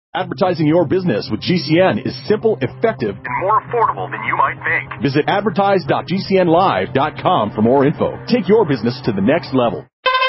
Advertising your business with GCN is simple, effective, and more affordable than you might think. Visit advertise.gcnlive.com for more info. Take your business to the next level.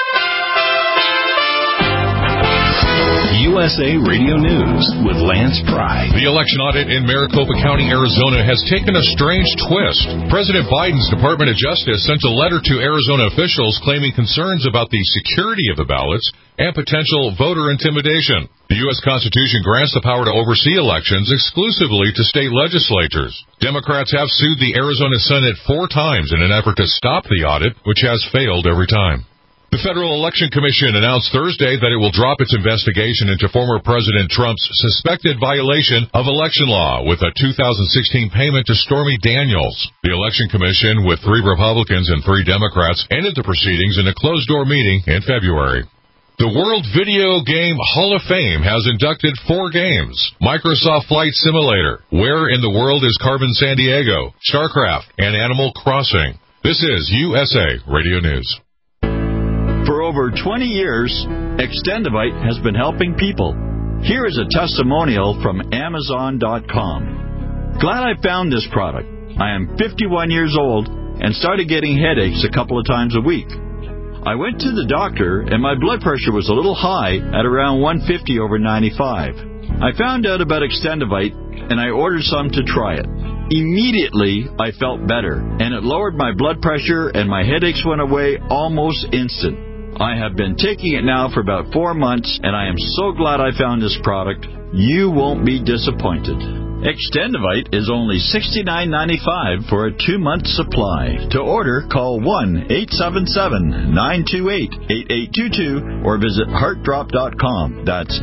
USA Radio News with Lance Pry. The election audit in Maricopa County, Arizona has taken a strange twist. President Biden's Department of Justice sent a letter to Arizona officials claiming concerns about the security of the ballots and potential voter intimidation. The U.S. Constitution grants the power to oversee elections exclusively to state legislatures. Democrats have sued the Arizona Senate 4 times in an effort to stop the audit, which has failed every time. The Federal Election Commission announced Thursday that it will drop its investigation into former President Trump's suspected violation of election law with a 2016 payment to Stormy Daniels. The Election Commission, with 3 Republicans and 3 Democrats, ended the proceedings in a closed-door meeting in February. The World Video Game Hall of Fame has inducted 4 games: Microsoft Flight Simulator, Where in the World is Carmen Sandiego, StarCraft, and Animal Crossing. This is USA Radio News. For over 20 years, Extendivite has been helping people. Here is a testimonial from Amazon.com. Glad I found this product. I am 51 years old and started getting headaches a couple of times a week. I went to the doctor and my blood pressure was a little high at around 150/95. I found out about Extendivite and I ordered some to try it. Immediately, I felt better, and it lowered my blood pressure and my headaches went away almost instant. I have been taking it now for about 4 months, and I am so glad I found this product. You won't be disappointed. Extendivite is only $69.95 for a 2-month supply. To order, call 1-877-928-8822 or visit heartdrop.com. That's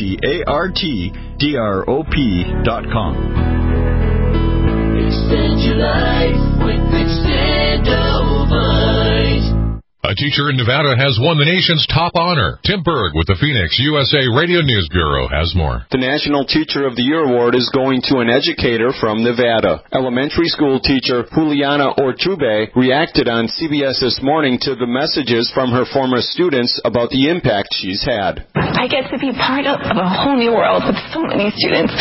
HEARTDROP.com. Extend your life with Extendivite. A teacher in Nevada has won the nation's top honor. Tim Berg with the Phoenix USA Radio News Bureau has more. The National Teacher of the Year Award is going to an educator from Nevada. Elementary school teacher Juliana Ortube reacted on CBS this morning to the messages from her former students about the impact she's had. I get to be part of a whole new world with so many students.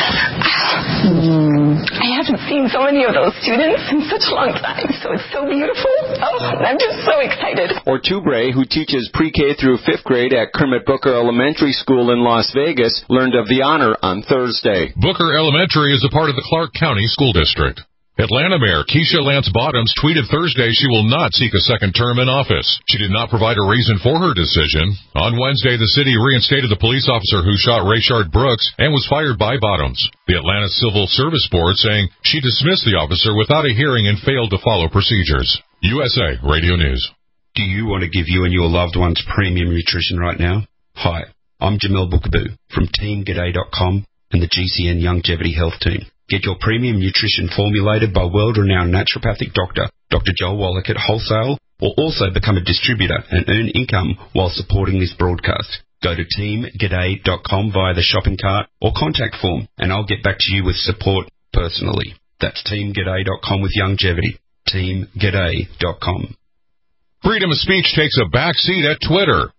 I haven't seen so many of those students in such a long time, so it's so beautiful. Oh, I'm just so excited. Ortube, who teaches pre-K through 5th grade at Kermit Booker Elementary School in Las Vegas, learned of the honor on Thursday. Booker Elementary is a part of the Clark County School District. Atlanta Mayor Keisha Lance Bottoms tweeted Thursday she will not seek a second term in office. She did not provide a reason for her decision. On Wednesday, the city reinstated the police officer who shot Rayshard Brooks and was fired by Bottoms. The Atlanta Civil Service Board saying she dismissed the officer without a hearing and failed to follow procedures. USA Radio News. Do you want to give you and your loved ones premium nutrition right now? Hi, I'm Jamel Bookaboo from TeamGaday.com and the GCN Longevity Health Team. Get your premium nutrition formulated by world-renowned naturopathic doctor, Dr. Joel Wallach at Wholesale, or also become a distributor and earn income while supporting this broadcast. Go to TeamGaday.com via the shopping cart or contact form, and I'll get back to you with support personally. That's TeamGaday.com with longevity. TeamGaday.com. Freedom of speech takes a back seat at Twitter.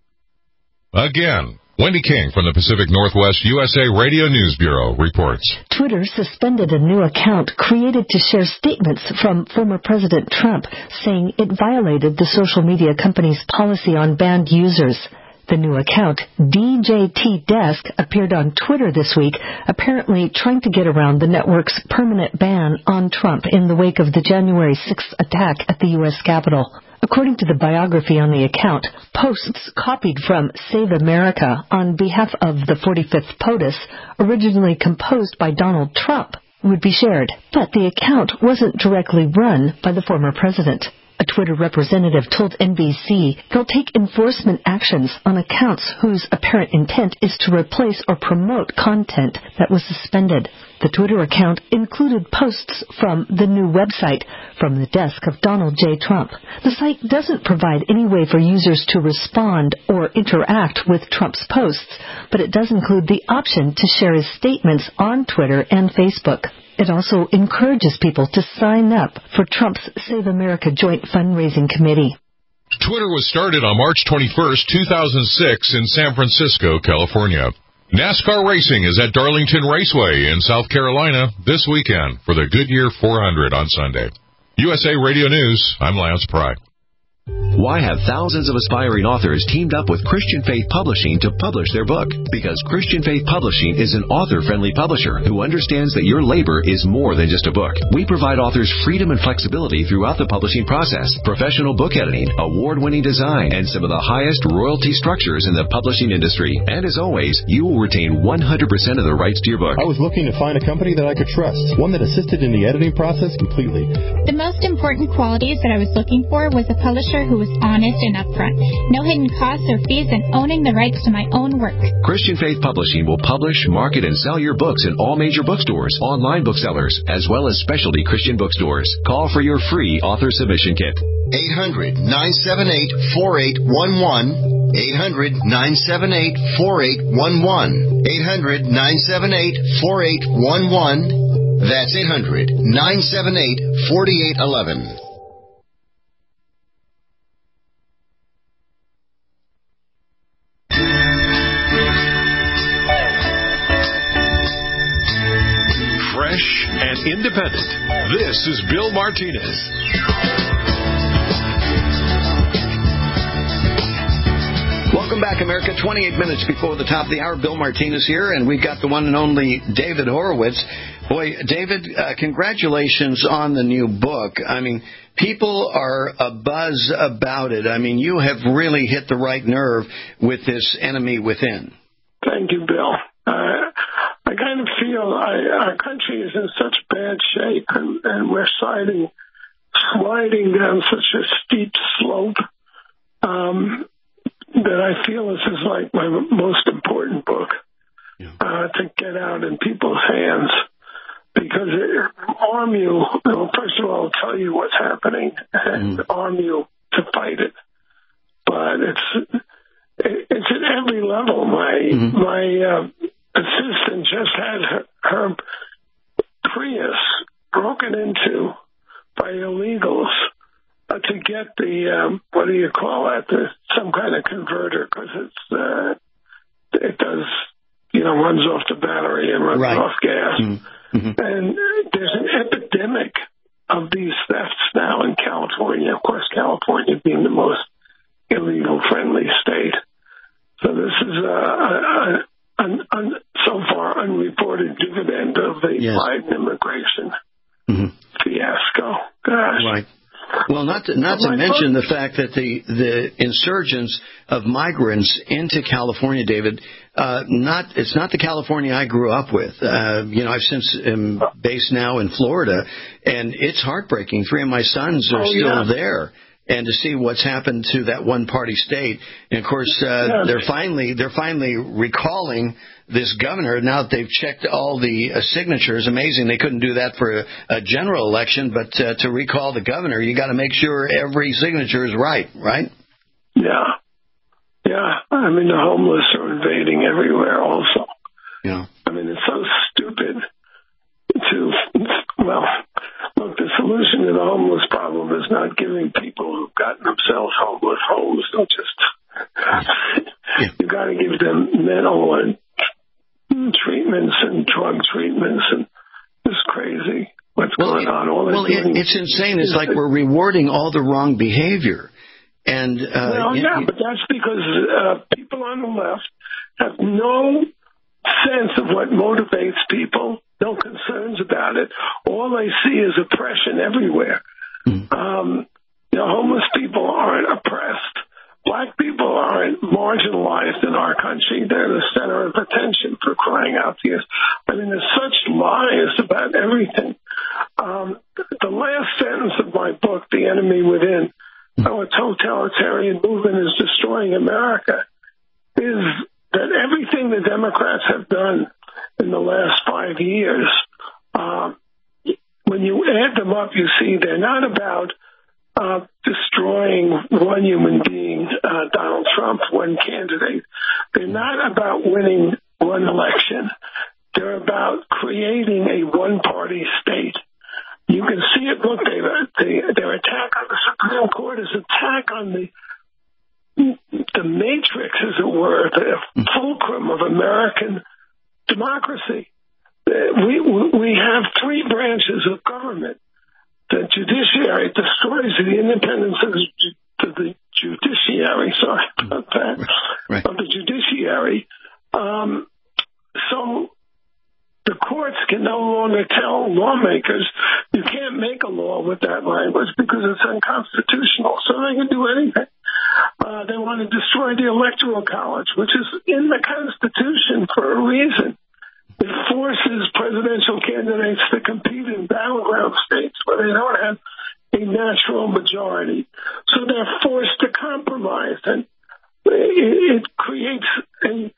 Again. Wendy King from the Pacific Northwest USA Radio News Bureau reports. Twitter suspended a new account created to share statements from former President Trump, saying it violated the social media company's policy on banned users. The new account, DJT Desk, appeared on Twitter this week, apparently trying to get around the network's permanent ban on Trump in the wake of the January 6th attack at the U.S. Capitol. According to the biography on the account, posts copied from Save America on behalf of the 45th POTUS, originally composed by Donald Trump, would be shared. But the account wasn't directly run by the former president. A Twitter representative told NBC they'll take enforcement actions on accounts whose apparent intent is to replace or promote content that was suspended. The Twitter account included posts from the new website, From the Desk of Donald J. Trump. The site doesn't provide any way for users to respond or interact with Trump's posts, but it does include the option to share his statements on Twitter and Facebook. It also encourages people to sign up for Trump's Save America Joint Fundraising Committee. Twitter was started on March 21, 2006 in San Francisco, California. NASCAR racing is at Darlington Raceway in South Carolina this weekend for the Goodyear 400 on Sunday. USA Radio News, I'm Lance Pry. Why have thousands of aspiring authors teamed up with Christian Faith Publishing to publish their book? Because Christian Faith Publishing is an author-friendly publisher who understands that your labor is more than just a book. We provide authors freedom and flexibility throughout the publishing process, professional book editing, award-winning design, and some of the highest royalty structures in the publishing industry. And as always, you will retain 100% of the rights to your book. I was looking to find a company that I could trust, one that assisted in the editing process completely. The most important qualities that I was looking for was a publisher who was honest and upfront. No hidden costs or fees, and owning the rights to my own work. Christian Faith Publishing will publish, market, and sell your books in all major bookstores, online booksellers, as well as specialty Christian bookstores. Call for your free author submission kit. 800-978-4811. 800-978-4811. 800-978-4811. That's 800-978-4811. Fresh and independent. This is Bill Martinez. Welcome back, America. 28 minutes before the top of the hour. Bill Martinez here, and we've got the one and only David Horowitz. Boy, David, congratulations on the new book. I mean, people are abuzz about it. I mean, you have really hit the right nerve with this enemy within. Thank you, Bill. I kind of feel our country is in such bad shape, and we're sliding down such a steep slope that I feel this is like my most important book to get out in people's hands, because it arm you. First of all, tell you what's happening and arm you to fight it. But it's at every level. My assistant just had her Prius broken into by illegals to get the what do you call it? Some kind of converter, because it does runs off the battery and runs off gas. Mm-hmm. And there's an epidemic of these thefts now in California. Of course, California being the most illegal friendly state. So this is so far unreported dividend of the Biden immigration fiasco. Gosh. Right. Well, not to mention the fact that the insurgence of migrants into California, David, it's not the California I grew up with. I've since am based now in Florida, and it's heartbreaking. 3 of my sons are still there. And to see what's happened to that one-party state, and of course they're finally recalling this governor now that they've checked all the signatures. Amazing they couldn't do that for a general election, but to recall the governor, you got to make sure every signature is right? Yeah. I mean, the homeless are invading everywhere. Also, I mean, it's so stupid Look, the solution to the homeless problem is not giving people who've gotten themselves homeless homes. Don't just. You got to give them mental and treatments and drug treatments, and it's crazy what's going on. It's insane. It's like we're rewarding all the wrong behavior, and but that's because people on the left have no sense of what motivates people. No concerns about it. All they see is oppression everywhere. Homeless people aren't oppressed. Black people aren't marginalized in our country. They're the center of attention, for crying out to you. I mean, there's such lies about everything. The last sentence of my book, The Enemy Within, How a Totalitarian Movement is Destroying America, is that everything the Democrats have done in the last 5 years, when you add them up, you see they're not about destroying one human being, Donald Trump, one candidate. They're not about winning one election. They're about creating a one-party state. You can see it. Look, their attack on the Supreme Court is an attack on the matrix, as it were, the fulcrum of American democracy. We have three branches of government. The judiciary destroys the independence of the judiciary. Sorry about that. Right. Of the judiciary. So the courts can no longer tell lawmakers you can't make a law with that language because it's unconstitutional. So they can do anything. They want to destroy the Electoral College, which is in the Constitution for a reason. It forces presidential candidates to compete in battleground states where they don't have a natural majority. So they're forced to compromise, and it creates a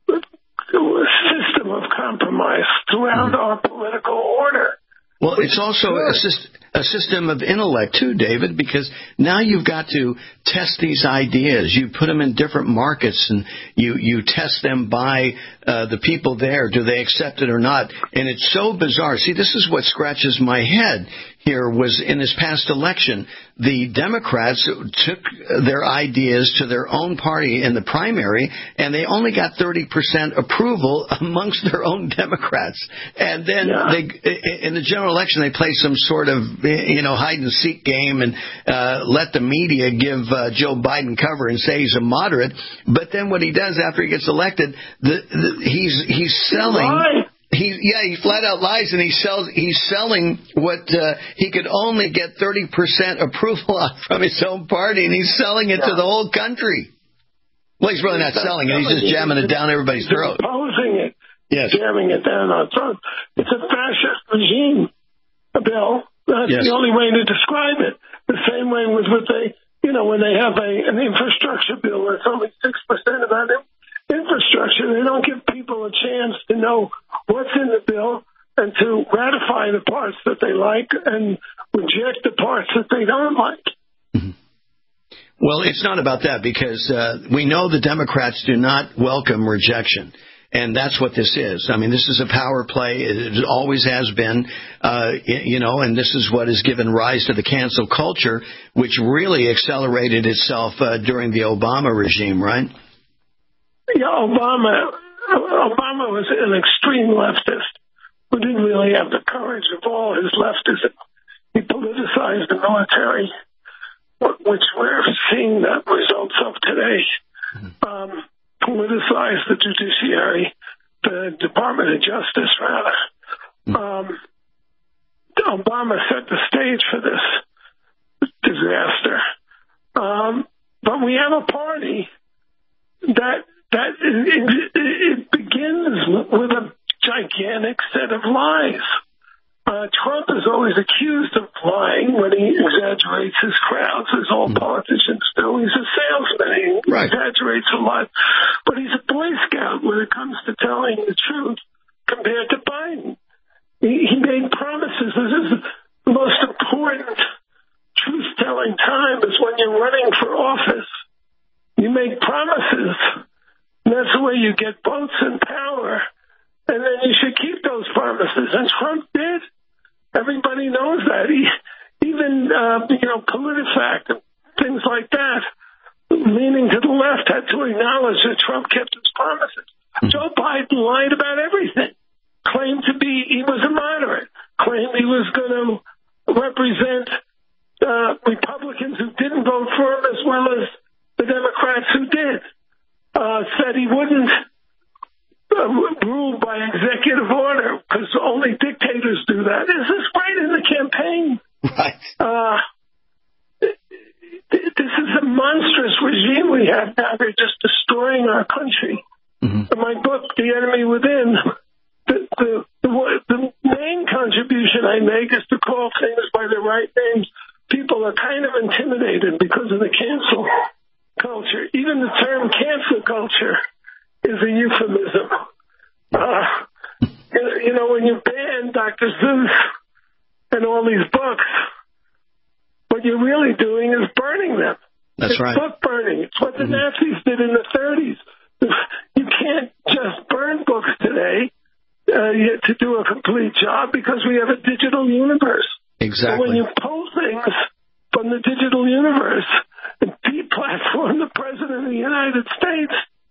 system of compromise throughout our political order. Well, it's also a system of intellect, too, David, because now you've got to test these ideas. You put them in different markets, and you test them by the people there. Do they accept it or not? And it's so bizarre. See, this is what scratches my head here was in this past election. The Democrats took their ideas to their own party in the primary, and they only got 30% approval amongst their own Democrats. And then in the general election, they play some sort of hide-and-seek game and let the media give Joe Biden cover and say he's a moderate. But then what he does after he gets elected, he's selling. He flat out lies, and he's selling what he could only get 30% approval on from his own party, and he's selling it to the whole country. Well, he's really not selling it; he's just jamming it down everybody's throat. Imposing it, jamming it down our throat. It's a fascist regime, Bill. That's the only way to describe it. The same way with what they, when they have an infrastructure bill, it's only 6% about it. Infrastructure, they don't give people a chance to know what's in the bill and to ratify the parts that they like and reject the parts that they don't like. Mm-hmm. Well, it's not about that because we know the Democrats do not welcome rejection. And that's what this is. I mean, this is a power play. It always has been, and this is what has given rise to the cancel culture, which really accelerated itself during the Obama regime, right? Yeah, Obama was an extreme leftist who didn't really have the courage of all his leftism. He politicized the military, which we're seeing the results of today. Politicized the judiciary, the Department of Justice, rather. Obama set the stage for this disaster. But we have a party that it begins with a gigantic set of lies. Trump is always accused of lying when he exaggerates his crowds, as all politicians do. He's a salesman. He exaggerates a lot. But he's a Boy Scout when it comes to telling the truth compared to Biden. He made promises. This is the most important truth-telling time is when you're running for office. You make promises. And that's the way you get votes and power. And then you should keep those promises. And Trump did. Everybody knows that. Even PolitiFact and things like that, leaning to the left, had to acknowledge that Trump kept his promises. Joe Biden lied about everything. Claimed he was a moderate. Claimed he was going to represent Republicans who didn't vote for him as well as the Democrats who did. Said he wouldn't rule by executive order because only dictators do that. This is right in the campaign. Right. This is a monstrous regime we have now. They're just destroying our country. Mm-hmm. In my book, The Enemy Within, the main contribution I make is to call things by their right names. People are kind of intimidated because of the cancel culture. Even the term cancel culture is a euphemism. When you ban Dr. Seuss and all these books, what you're really doing is burning them. That's right. It's book burning. It's what the Nazis did in the 30s. You can't just burn books today to do a complete job because we have a digital universe. Exactly. So when you pull things from the digital universe and deplatform the President of the United States,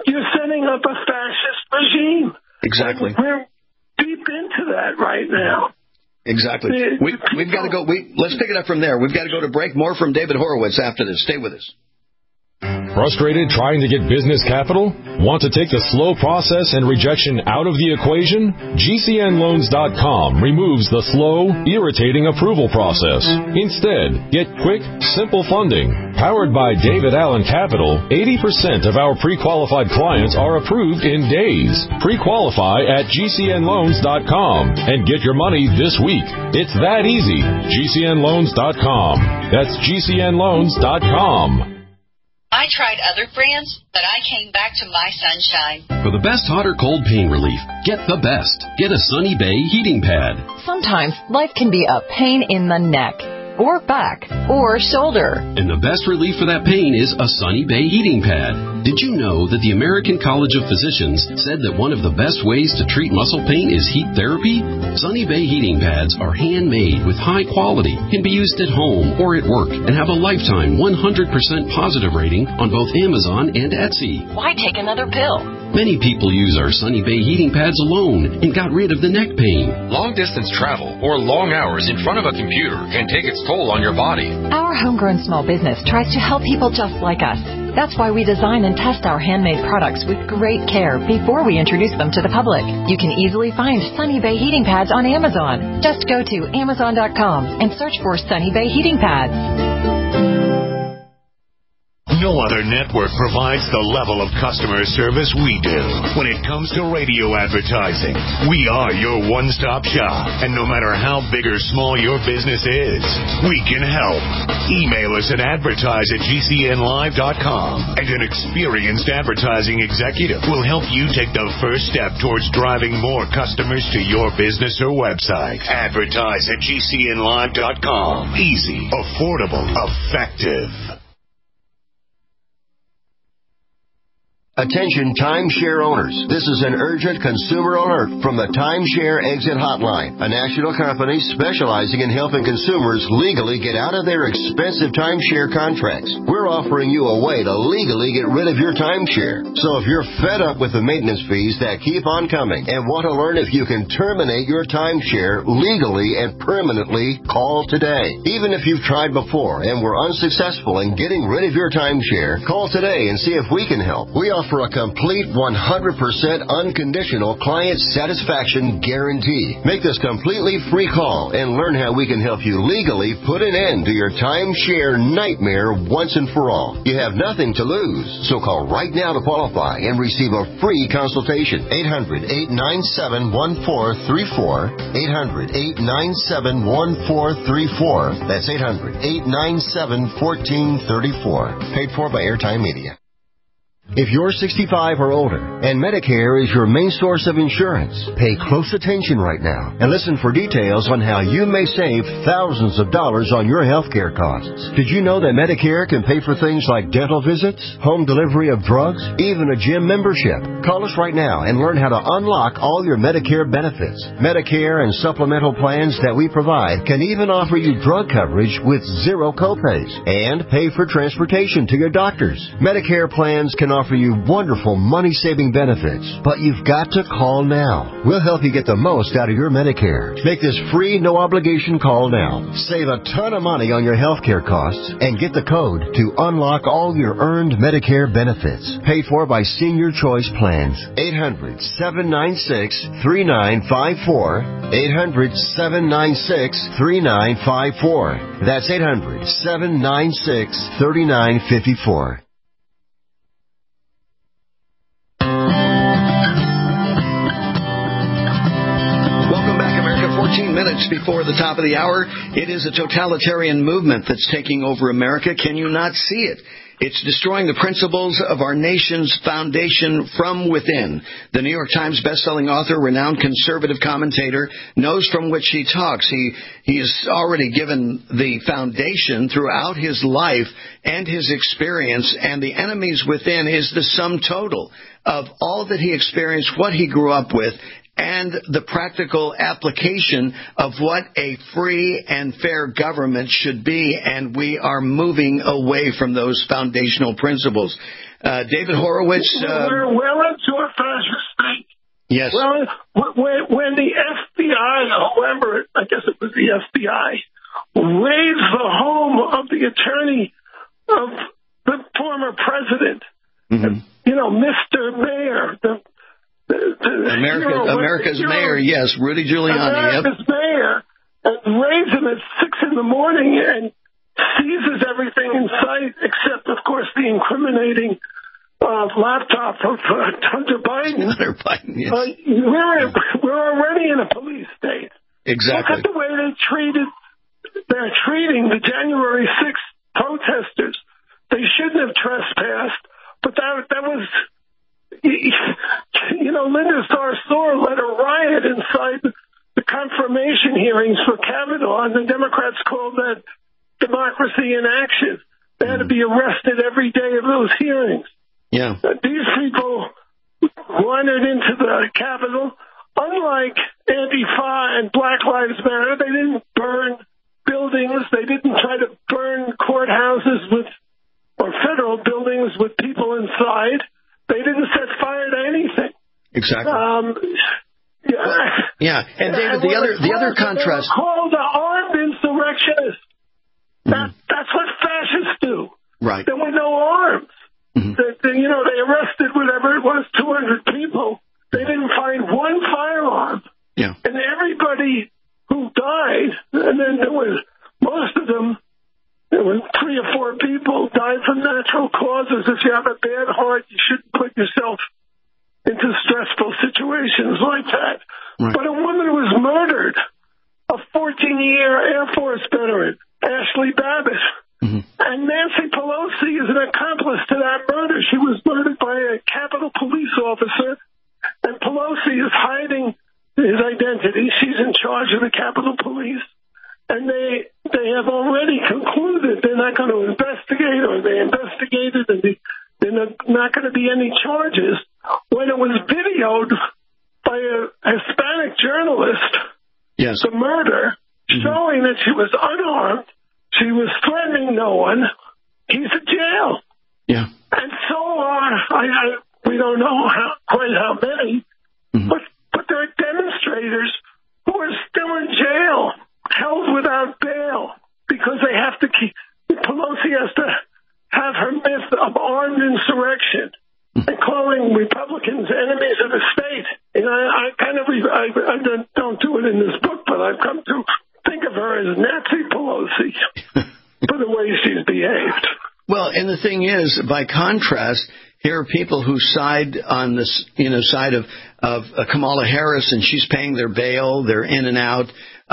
you're setting up a fascist regime. Exactly. We're deep into that right now. Exactly. We've got to go. Let's pick it up from there. We've got to go to break. More from David Horowitz after this. Stay with us. Frustrated trying to get business capital? Want to take the slow process and rejection out of the equation? GCNLoans.com removes the slow, irritating approval process. Instead, get quick, simple funding. Powered by David Allen Capital, 80% of our pre-qualified clients are approved in days. Pre-qualify at GCNLoans.com and get your money this week. It's that easy. GCNLoans.com. That's GCNLoans.com. I tried other brands, but I came back to My Sunshine. For the best hot or cold pain relief, get the best. Get a Sunny Bay heating pad. Sometimes life can be a pain in the neck, or back, or shoulder. And the best relief for that pain is a Sunny Bay heating pad. Did you know that the American College of Physicians said that one of the best ways to treat muscle pain is heat therapy? Sunny Bay heating pads are handmade with high quality, can be used at home or at work, and have a lifetime 100% positive rating on both Amazon and Etsy. Why take another pill? Many people use our Sunny Bay heating pads alone and got rid of the neck pain. Long-distance travel or long hours in front of a computer can take its toll on your body. Our homegrown small business tries to help people just like us. That's why we design and test our handmade products with great care before we introduce them to the public. You can easily find Sunny Bay heating pads on Amazon. Just go to Amazon.com and search for Sunny Bay heating pads. No other network provides the level of customer service we do. When it comes to radio advertising, we are your one-stop shop. And no matter how big or small your business is, we can help. Email us at advertise@GCNlive.com, and an experienced advertising executive will help you take the first step towards driving more customers to your business or website. Advertise@GCNlive.com. Easy, affordable, effective. Attention timeshare owners. This is an urgent consumer alert from the Timeshare Exit Hotline, a national company specializing in helping consumers legally get out of their expensive timeshare contracts. We're offering you a way to legally get rid of your timeshare. So if you're fed up with the maintenance fees that keep on coming and want to learn if you can terminate your timeshare legally and permanently, call today. Even if you've tried before and were unsuccessful in getting rid of your timeshare, call today and see if we can help. We offer a complete 100% unconditional client satisfaction guarantee. Make this completely free call and learn how we can help you legally put an end to your timeshare nightmare once and for all. You have nothing to lose, so call right now to qualify and receive a free consultation. 800-897-1434. 800-897-1434. That's 800-897-1434. Paid for by Airtime Media. If you're 65 or older and Medicare is your main source of insurance, pay close attention right now and listen for details on how you may save thousands of dollars on your health care costs. Did you know that Medicare can pay for things like dental visits, home delivery of drugs, even a gym membership? Call us right now and learn how to unlock all your Medicare benefits. Medicare and supplemental plans that we provide can even offer you drug coverage with zero copays and pay for transportation to your doctors. Medicare plans can offer you wonderful money-saving benefits, but you've got to call now. We'll help you get the most out of your Medicare. Make this free, no-obligation call now. Save a ton of money on your health care costs and get the code to unlock all your earned Medicare benefits. Paid for by Senior Choice Plans. 800-796-3954. 800-796-3954. That's 800-796-3954. Minutes before the top of the hour. It is a totalitarian movement that's taking over America. Can you not see it? It's destroying the principles of our nation's foundation from within. The New York Times bestselling author, renowned conservative commentator, knows from which he talks. He has already given the foundation throughout his life and his experience, and the enemies within is the sum total of all that he experienced, what he grew up with, and the practical application of what a free and fair government should be, and we are moving away from those foundational principles. David Horowitz. We're well into a fascist state. Yes. Well, when the FBI, whoever, I guess it was the FBI, raided the home of the attorney of the former president, Mr. Mayor, America's mayor, yes, Rudy Giuliani. America's mayor, and raids him at 6 a.m. and seizes everything in sight, except, of course, the incriminating laptop of Hunter Biden. Hunter Biden, yes. We're already in a police state. Exactly. Look at the way they're treating the January 6th protesters. They shouldn't have trespassed, but that was, Linda Sarsour led a riot inside the confirmation hearings for Kavanaugh, and the Democrats called that democracy in action. They had to be arrested every day of those hearings. Yeah. These people wandered into the Capitol. Unlike Antifa and Black Lives Matter, they didn't burn buildings. They didn't try to burn courthouses or federal buildings with people inside. They didn't set fire to anything. Exactly. Yeah. And David, the other contrast. They were called armed insurrectionists. That's what fascists do. Right. There were no arms. They arrested whatever it was, 200 people. They didn't find one firearm. Yeah. And everybody who died, and then there was most of them, there were 3 or 4 people died from natural causes. If you have a bad heart, you shouldn't put yourself into stressful situations like that. Right. But a woman was murdered, a 14-year Air Force veteran, Ashley Babbitt. And Nancy Pelosi is an accomplice to that murder. She was murdered by a Capitol Police officer, and Pelosi is hiding his identity. She's in charge of the Capitol Police, and they have already concluded they're not going to investigate, or they investigated, and they're not going to be any charges. When it was videoed by a Hispanic journalist, yes, the murder, showing that she was unarmed, she was threatening no one. He's in jail. Yeah. And so are, we don't know quite how many, but there are demonstrators who are still in jail, held without bail, because they have to keep, Pelosi has to have her myth of armed insurrection and calling Republicans enemies of the state. And I don't do it in this book, but I've come to think of her as Nazi Pelosi for the way she's behaved. Well, and the thing is, by contrast, here are people who side on this, side of Kamala Harris, and she's paying their bail. They're in and out,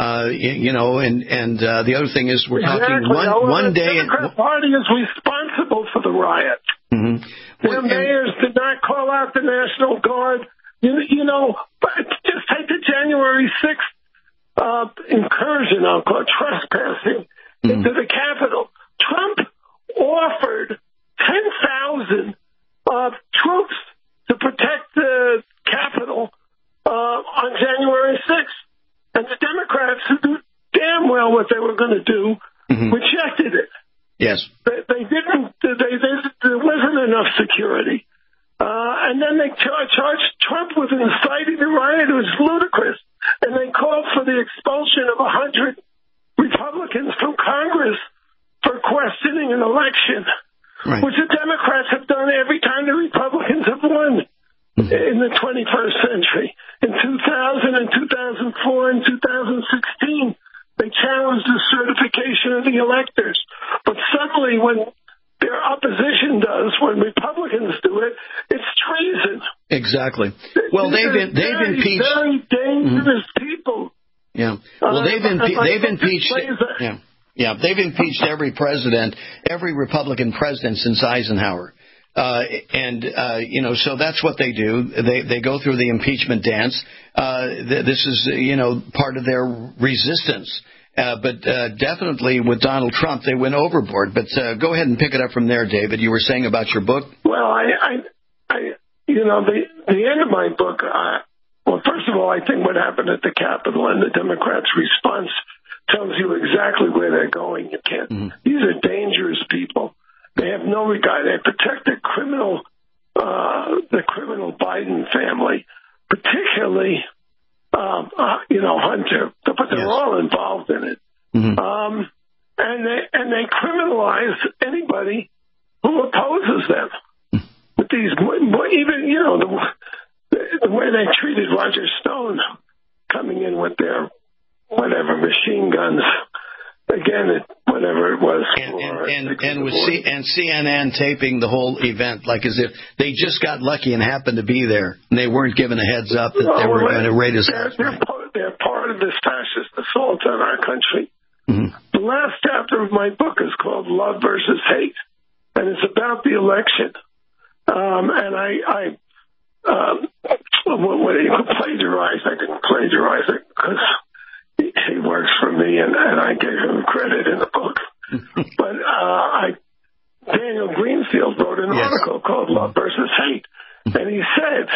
and the other thing is we're talking one day. The Democrat Party is responsible for the riot. Their mayors did not call out the National Guard. But just take the January 6th incursion, I'll call it trespassing, into the Capitol. Trump offered 10,000 troops to protect the Capitol on January 6th. And the Democrats, who knew damn well what they were going to do, rejected it. Yes. They didn't, there wasn't enough security. And then they charged Trump with inciting the riot. It was ludicrous. And they called for the expulsion of 100 Republicans from Congress for questioning an election, which the Democrats have done every time the Republicans have won in the 21st century. In 2000 and 2004 and 2016, they challenged the certification of the electors. But suddenly when their opposition does, when Republicans do it, it's treason. Exactly. Well, they've impeached very dangerous people. Yeah. Well, they've impeached. They've impeached every president, every Republican president since Eisenhower. So that's what they do. They go through the impeachment dance. This is, part of their resistance. But definitely with Donald Trump, they went overboard. But go ahead and pick it up from there, David. You were saying about your book? Well, the end of my book, first of all, I think what happened at the Capitol and the Democrats' response tells you exactly where they're going. You can't. These are dangerous people. They have no regard. They protect the criminal Biden family, particularly, Hunter, but they're all involved in it. Mm-hmm. And they criminalize anybody who opposes them. With these, even, the way they treated Roger Stone coming in with their whatever machine guns. Again, whatever it was. And CNN taping the whole event like as if they just got lucky and happened to be there. And they weren't given a heads up that they were going to raid his house. They're part of this fascist assault on our country. Mm-hmm. The last chapter of my book is called Love versus Hate, and it's about the election. And I plagiarized. I didn't plagiarize it because he works for me, and I gave him credit in the book. But Daniel Greenfield wrote an article called Love versus Hate, and he said,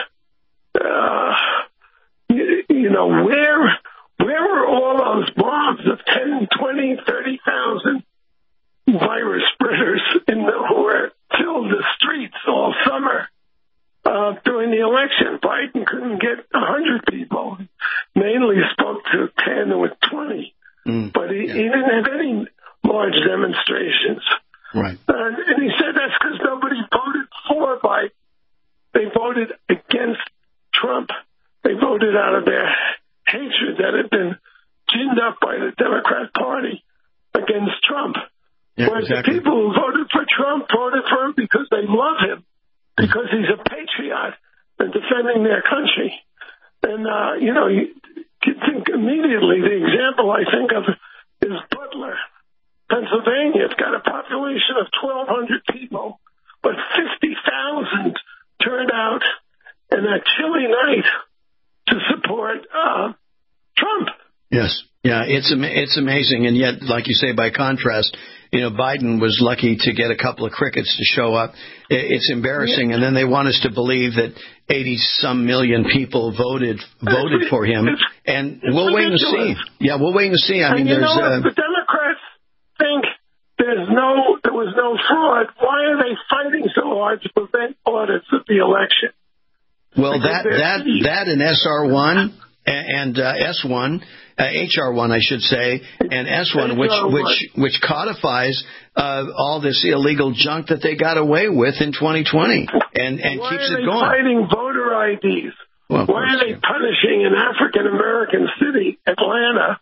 where were all those mobs of 10, 20, 30,000 virus spreaders who were filled the streets all summer during the election? Biden couldn't get 100 people. Mainly spoke to 10 or 20, but he didn't have any large demonstrations. Right. And he said that's because nobody voted for Biden. They voted against Trump. They voted out of their hatred that had been ginned up by the Democrat Party against Trump. Yeah, whereas the people who voted for Trump voted for him because they love him, because he's a patriot and defending their country. And, you think immediately, the example I think of is Butler, Pennsylvania. It's got a population of 1,200 people, but 50,000 turned out in that chilly night to support Trump. Yes. Yeah, it's amazing. And yet, like you say, by contrast, Biden was lucky to get a couple of crickets to show up. It's embarrassing. Yeah. And then they want us to believe that 80-some million people voted for him. And we'll wait and see. Yeah, we'll wait and see. I mean, there's the Democrats think there was no fraud. Why are they fighting so hard to prevent audits of the election? Well, that and SR1 and S1, HR1, I should say, and S1, which codifies all this illegal junk that they got away with in 2020 and keeps it going. Why are they fighting voter IDs? Well, why are they punishing an African-American city, Atlanta,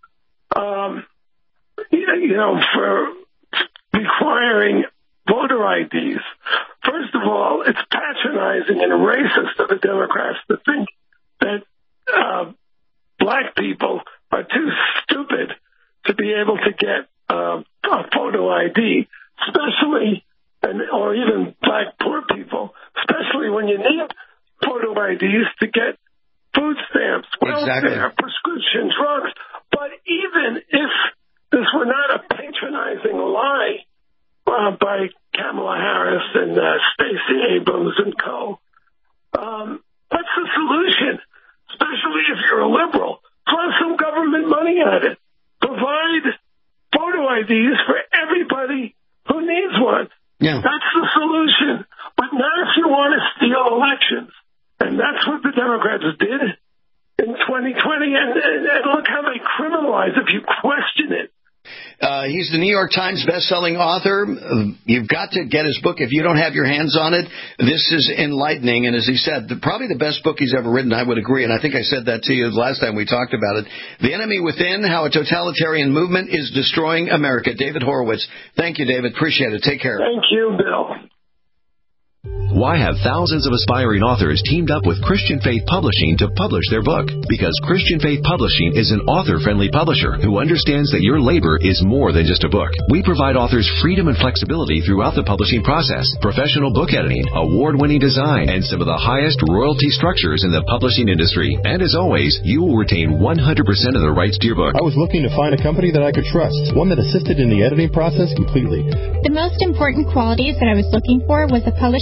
for requiring voter IDs? First of all, it's patronizing and racist of the Democrats to think that black people are too stupid to be able to get a photo ID, especially, or even black poor people, especially when you need photo IDs to get food stamps, welfare, prescription drugs. But even if this were not a patronizing lie by Kamala Harris and Stacey Abrams and co., what's the solution? Especially if you're a liberal, throw some government money at it. Provide photo IDs for everybody who needs one. Yeah. That's the solution. But not if you want to steal elections. And that's what the Democrats did in 2020. And look how they criminalize if you question it. He's the New York Times bestselling author. You've got to get his book if you don't have your hands on it. This is enlightening, and as he said, probably the best book he's ever written. I would agree, and I think I said that to you the last time we talked about it. The Enemy Within: How a Totalitarian Movement is Destroying America. David Horowitz. Thank you, David. Appreciate it. Take care. Thank you, Bill. Why have thousands of aspiring authors teamed up with Christian Faith Publishing to publish their book? Because Christian Faith Publishing is an author-friendly publisher who understands that your labor is more than just a book. We provide authors freedom and flexibility throughout the publishing process, professional book editing, award-winning design, and some of the highest royalty structures in the publishing industry. And as always, you will retain 100% of the rights to your book. I was looking to find a company that I could trust, one that assisted in the editing process completely. The most important qualities that I was looking for was a publisher who was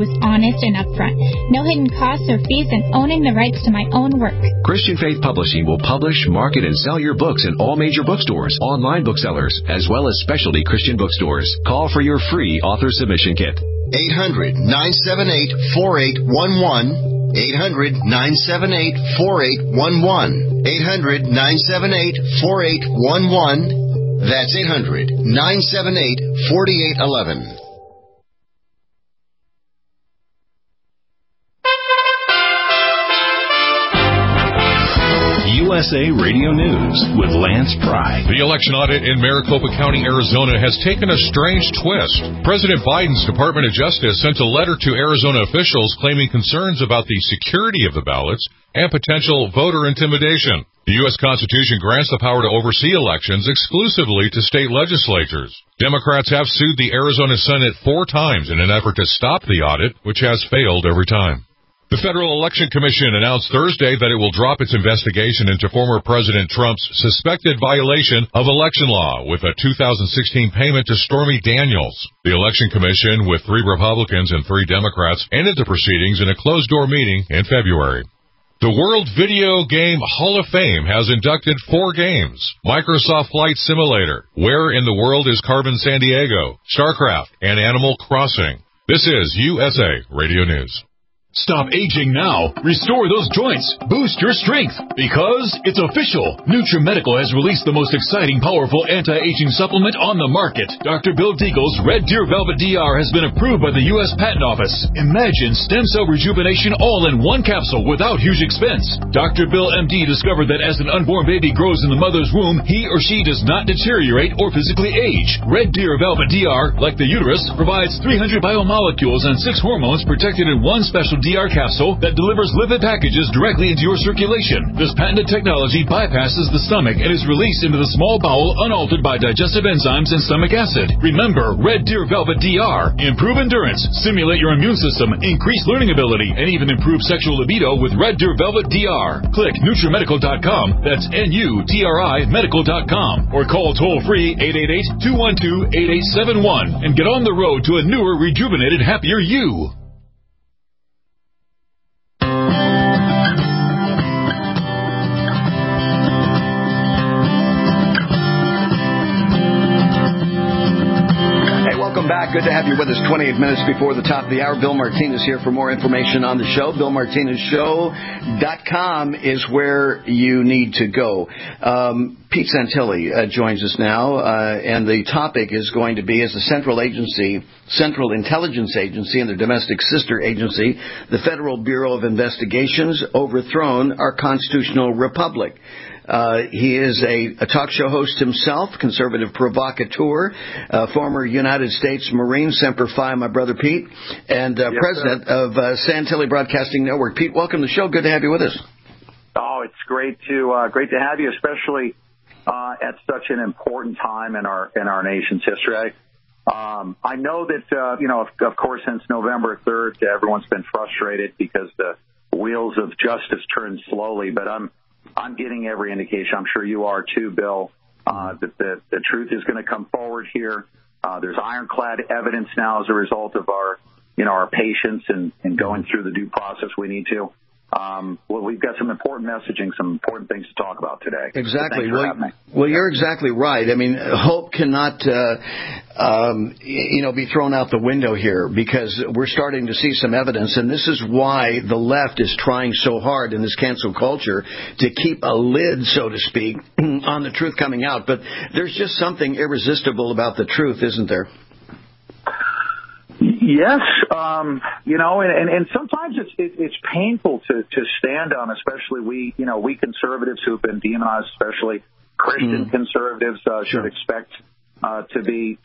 was honest and upfront. No hidden costs or fees, and owning the rights to my own work. Christian Faith Publishing will publish, market, and sell your books in all major bookstores, online booksellers, as well as specialty Christian bookstores. Call for your free author submission kit. 800-978-4811. 800-978-4811. 800-978-4811. That's 800-978-4811. USA Radio News with Lance Pry. The election audit in Maricopa County, Arizona has taken a strange twist. President Biden's Department of Justice sent a letter to Arizona officials claiming concerns about the security of the ballots and potential voter intimidation. The U.S. Constitution grants the power to oversee elections exclusively to state legislatures. Democrats have sued the Arizona Senate 4 times in an effort to stop the audit, which has failed every time. The Federal Election Commission announced Thursday that it will drop its investigation into former President Trump's suspected violation of election law with a 2016 payment to Stormy Daniels. The Election Commission, with 3 Republicans and 3 Democrats, ended the proceedings in a closed-door meeting in February. The World Video Game Hall of Fame has inducted 4 games: Microsoft Flight Simulator, Where in the World is Carmen Sandiego, StarCraft, and Animal Crossing. This is USA Radio News. Stop aging now. Restore those joints. Boost your strength. Because it's official. NutriMedical has released the most exciting, powerful anti-aging supplement on the market. Dr. Bill Deagle's Red Deer Velvet DR has been approved by the U.S. Patent Office. Imagine stem cell rejuvenation all in one capsule without huge expense. Dr. Bill MD discovered that as an unborn baby grows in the mother's womb, he or she does not deteriorate or physically age. Red Deer Velvet DR, like the uterus, provides 300 biomolecules and 6 hormones protected in one special DR capsule that delivers lipid packages directly into your circulation. This patented technology bypasses the stomach and is released into the small bowel unaltered by digestive enzymes and stomach acid. Remember, Red Deer Velvet DR. Improve endurance, stimulate your immune system, increase learning ability, and even improve sexual libido with Red Deer Velvet DR. Click NutriMedical.com, that's NUTRI Medical.com, or call toll-free 888-212-8871 and get on the road to a newer, rejuvenated, happier you. Back. Good to have you with us 28 minutes before the top of the hour. Bill Martinez here for more information on the show. BillMartinezShow.com is where you need to go. Pete Santilli joins us now, and the topic is going to be, as the Central Intelligence Agency and their domestic sister agency, the Federal Bureau of Investigations, overthrown our constitutional republic. He is a talk show host himself, conservative provocateur, former United States Marine, Semper Fi, my brother Pete, and president of Santilli Broadcasting Network. Pete, welcome to the show. Good to have you with us. Oh, it's great to have you, especially at such an important time in our nation's history. I know that of course, since November 3rd, everyone's been frustrated because the wheels of justice turn slowly, but I'm getting every indication, I'm sure you are too, Bill, that the truth is going to come forward here. There's ironclad evidence now as a result of our patience and going through the due process we need to. Well, we've got some important messaging, some important things to talk about today. Exactly. Well, you're exactly right. I mean, hope cannot, be thrown out the window here, because we're starting to see some evidence, and this is why the left is trying so hard in this cancel culture to keep a lid, so to speak, on the truth coming out. But there's just something irresistible about the truth, isn't there? Yes, and sometimes it's painful to stand on, especially we conservatives who have been demonized, especially Christian conservatives should expect to be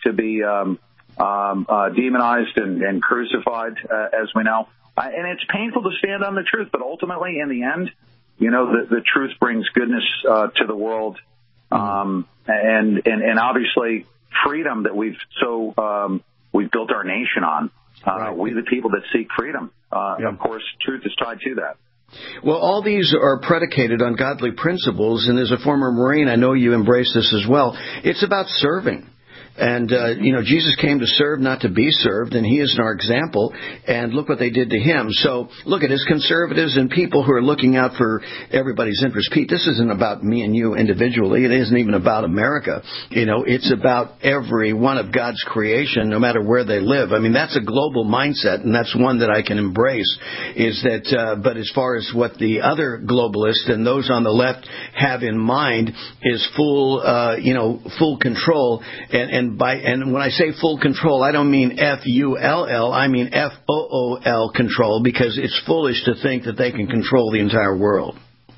demonized and crucified, as we know. And it's painful to stand on the truth, but ultimately, in the end, the truth brings goodness to the world, and obviously freedom that we've built our nation on. We, the people that seek freedom. Of course, truth is tied to that. Well, all these are predicated on godly principles, and as a former Marine, I know you embrace this as well. It's about serving. And, Jesus came to serve, not to be served, and he is our example. And look what they did to him. So, look at as conservatives and people who are looking out for everybody's interest. Pete, this isn't about me and you individually. It isn't even about America. It's about every one of God's creation, no matter where they live. I mean, that's a global mindset, and that's one that I can embrace, is that, but as far as what the other globalists and those on the left have in mind is full control. And when I say full control, I don't mean F-U-L-L, I mean F-O-O-L control, because it's foolish to think that they can control the entire world.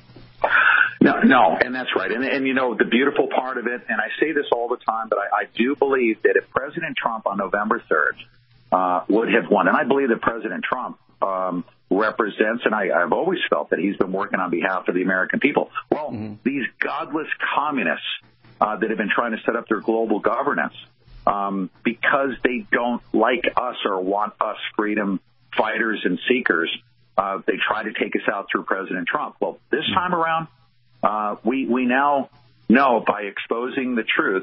No, and that's right. And the beautiful part of it, and I say this all the time, but I do believe that if President Trump on November 3rd would have won, and I believe that President Trump represents, and I've always felt that he's been working on behalf of the American people. Well, these godless communists that have been trying to set up their global governance, because they don't like us or want us freedom fighters and seekers, they try to take us out through President Trump. Well, this time around, we now know by exposing the truth,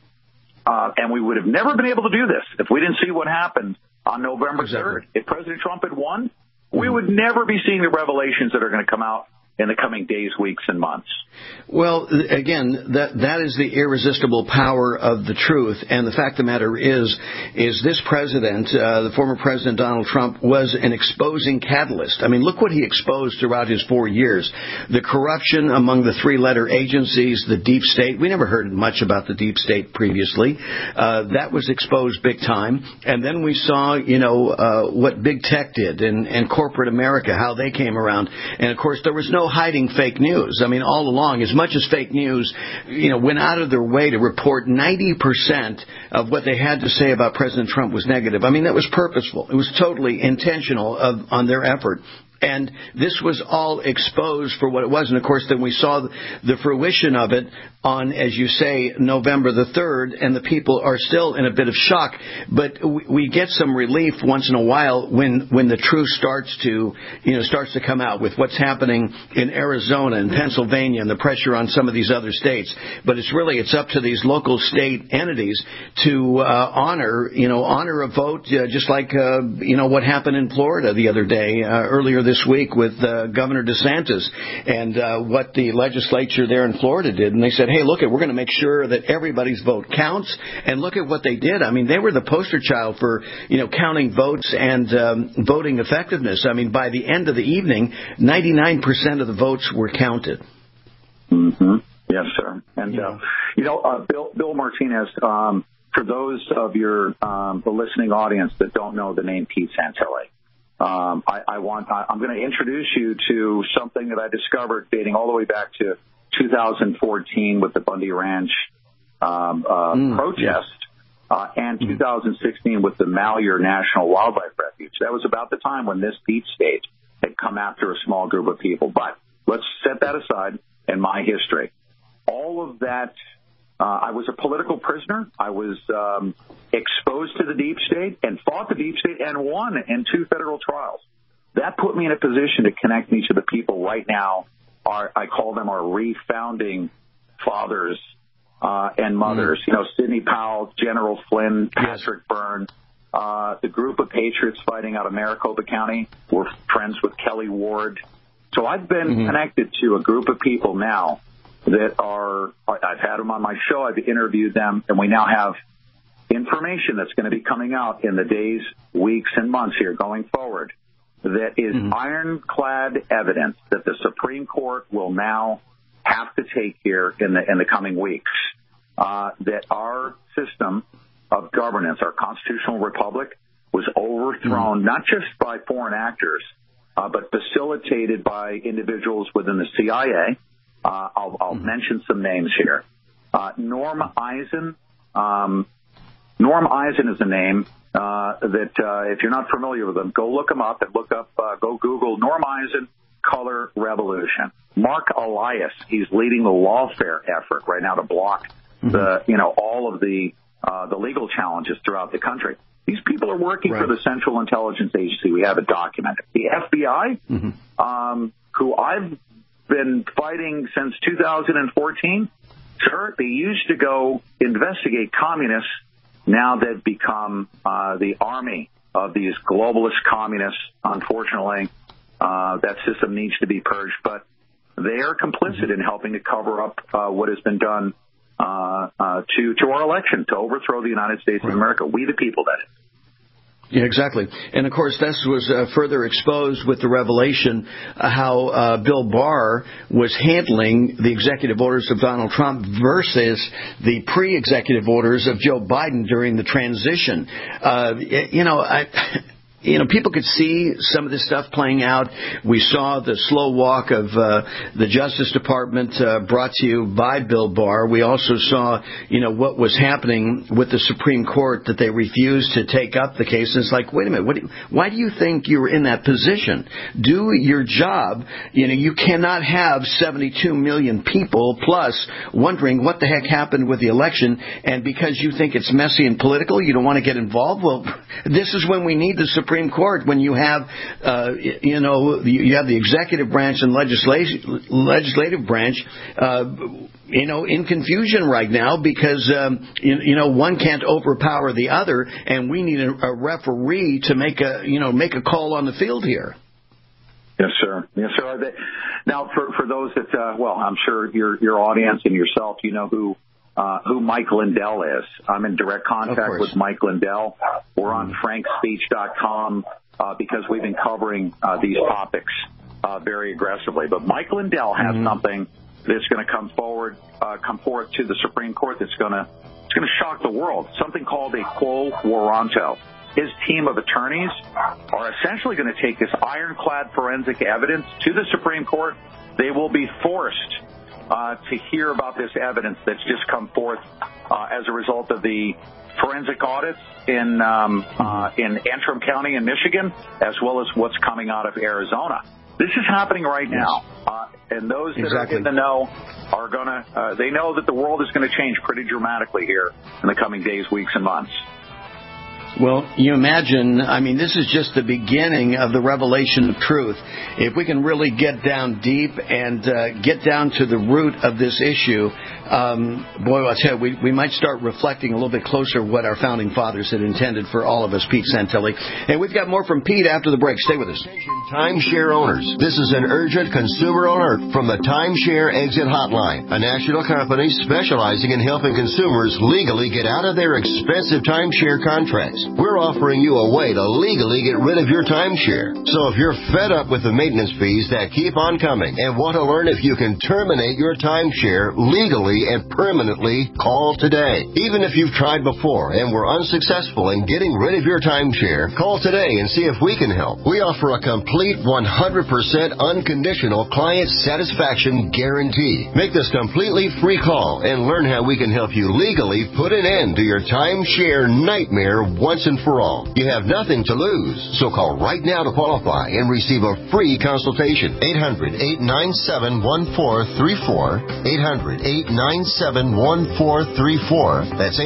and we would have never been able to do this if we didn't see what happened on November 3rd. If President Trump had won, we would never be seeing the revelations that are going to come out in the coming days, weeks, and months. Well, again, that is the irresistible power of the truth. And the fact of the matter is this president, the former President Donald Trump, was an exposing catalyst. I mean, look what he exposed throughout his 4 years. The corruption among the three-letter agencies, the deep state. We never heard much about the deep state previously. That was exposed big time. And then we saw, what big tech did and corporate America, how they came around. And, of course, there was no hiding fake news. I mean, all along, as much as fake news, went out of their way to report 90% of what they had to say about President Trump was negative. I mean, that was purposeful. It was totally intentional on their effort. And this was all exposed for what it was. And, of course, then we saw the fruition of it on, as you say, November the 3rd, and the people are still in a bit of shock. But we get some relief once in a while when the truth starts to come out with what's happening in Arizona and Pennsylvania and the pressure on some of these other states. But it's up to these local state entities to honor a vote, just like, what happened in Florida the other day, earlier this week with Governor DeSantis and what the legislature there in Florida did. And they said, hey, look, we're going to make sure that everybody's vote counts. And look at what they did. I mean, they were the poster child for, counting votes and voting effectiveness. I mean, by the end of the evening, 99% of the votes were counted. Mm-hmm. Yes, sir. And, Bill Martinez, for those of the listening audience that don't know the name Pete Santilli, I'm going to introduce you to something that I discovered dating all the way back to 2014 with the Bundy Ranch protest, and 2016 with the Malheur National Wildlife Refuge. That was about the time when this Pete state had come after a small group of people. But let's set that aside in my history. All of that, I was a political prisoner. I was exposed to the deep state and fought the deep state and won in 2 federal trials. That put me in a position to connect me to the people right now. I call them our refounding fathers and mothers. Sidney Powell, General Flynn, Patrick Byrne, the group of patriots fighting out of Maricopa County. We're friends with Kelly Ward. So I've been connected to a group of people now that I've had them on my show. I've interviewed them, and we now have information that's going to be coming out in the days, weeks, and months here going forward that is ironclad evidence that the Supreme Court will now have to take here in the coming weeks, that our system of governance, our constitutional republic, was overthrown not just by foreign actors, but facilitated by individuals within the CIA. I'll mention some names here. Norm Eisen. Norm Eisen is a name that if you're not familiar with him, go look him up and go Google Norm Eisen Color Revolution. Mark Elias, he's leading the lawfare effort right now to block all of the legal challenges throughout the country. These people are working for the Central Intelligence Agency. We have it documented. The FBI, who I've been fighting since 2014, sir, they used to go investigate communists now they've become the army of these globalist communists. Unfortunately, that system needs to be purged, but they are complicit in helping to cover up what has been done to our election, to overthrow the United States of America. We the people, that is. Yeah, exactly. And, of course, this was further exposed with the revelation how Bill Barr was handling the executive orders of Donald Trump versus the pre-executive orders of Joe Biden during the transition. People could see some of this stuff playing out. We saw the slow walk of the Justice Department brought to you by Bill Barr. We also saw, what was happening with the Supreme Court, that they refused to take up the case. And it's like, wait a minute, why do you think you're in that position? Do your job. You cannot have 72 million people plus wondering what the heck happened with the election, and because you think it's messy and political, you don't want to get involved. Well, this is when we need the Supreme Court, when you have, you have the executive branch and legislative branch, in confusion right now because, one can't overpower the other, and we need a referee to make a call on the field here. Yes, sir. Yes, sir. Now, for those that, I'm sure your audience and yourself, you know who Mike Lindell is. I'm in direct contact with Mike Lindell. We're on frankspeech.com because we've been covering these topics very aggressively. But Mike Lindell has something that's going to come forth to the Supreme Court that's going to shock the world. Something called a quo warranto. His team of attorneys are essentially going to take this ironclad forensic evidence to the Supreme Court. They will be forced to hear about this evidence that's just come forth as a result of the forensic audits in Antrim County in Michigan, as well as what's coming out of Arizona. This is happening right now, and those that are in the know are they know that the world is going to change pretty dramatically here in the coming days, weeks, and months. Well, you imagine, this is just the beginning of the revelation of truth. If we can really get down deep and get down to the root of this issue, I'll tell you, we might start reflecting a little bit closer what our founding fathers had intended for all of us. Pete Santilli. And we've got more from Pete after the break. Stay with us. Timeshare owners, this is an urgent consumer alert from the Timeshare Exit Hotline, a national company specializing in helping consumers legally get out of their expensive timeshare contracts. We're offering you a way to legally get rid of your timeshare. So if you're fed up with the maintenance fees that keep on coming and want to learn if you can terminate your timeshare legally and permanently, call today. Even if you've tried before and were unsuccessful in getting rid of your timeshare, call today and see if we can help. We offer a complete 100% unconditional client satisfaction guarantee. Make this completely free call and learn how we can help you legally put an end to your timeshare nightmare once and for all. You have nothing to lose, so call right now to qualify and receive a free consultation. 800-897-1434. 800-897-1434. That's